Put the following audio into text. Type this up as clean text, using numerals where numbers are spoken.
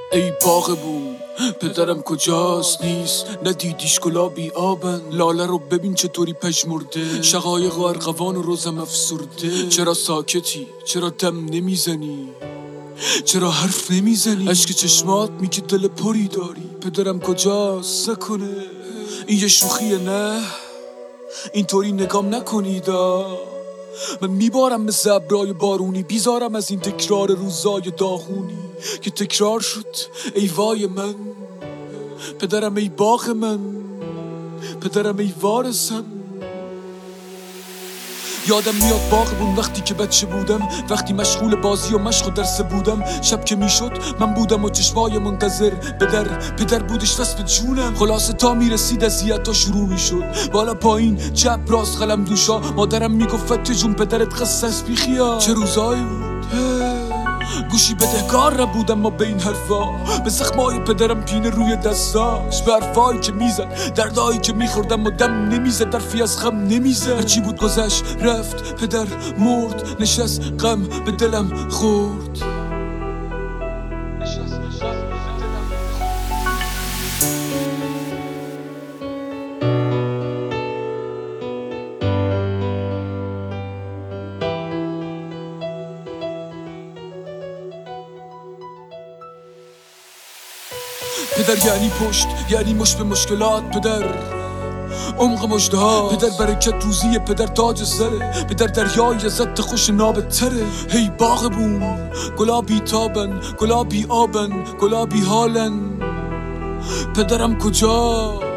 ای باغبون پدرم کجاست نیست ندیدیش گلابی آبن لاله رو ببین چطوری پژمرده شقایق و ارغوان و روزم افسرده چرا ساکتی چرا دم نمیزنی چرا حرف نمیزنی اشک چشمات میگه دل پری داری پدرم کجاست نکنه این یه شوخیه نه اینطوری نگام نکنیدا من میبارم مثل ابرای بارونی بیزارم از این تکرار روزای داغونی که تکرار شد ای وای من پدرم ای باغ من پدرم ای وارثم یادم میاد باغبون وقتی که بچه بودم وقتی مشغول بازی و مشق و درس بودم شب که میشد من بودم و چشمای منتظر پدر بودش وصف جونم خلاصه تا میرسید اذیت‌ها شروع میشد بالا پایین چپ راست قلم دوشا مادرم میگفت فتح جون پدرت خسته بیخیا چه روزایی بود گوشی بدهکار نبودم ما به این حرفا به زخمای پدرم پینه روی دستاش به حرفایی که میزد دردایی که میخوردم و دم نمیزد درفی از غم نمیزد هرچی بود گذشت رفت پدر مرد نشست غم به دلم خورد پدر یعنی پشت یعنی مش به مشکلات پدر عمق مژده‌ها پدر برکت روزی پدر تاج سره پدر دریای عزت خوش نابتره هی باغبون گلابی تابن گلابی آبن گلابی حالن پدرم کجا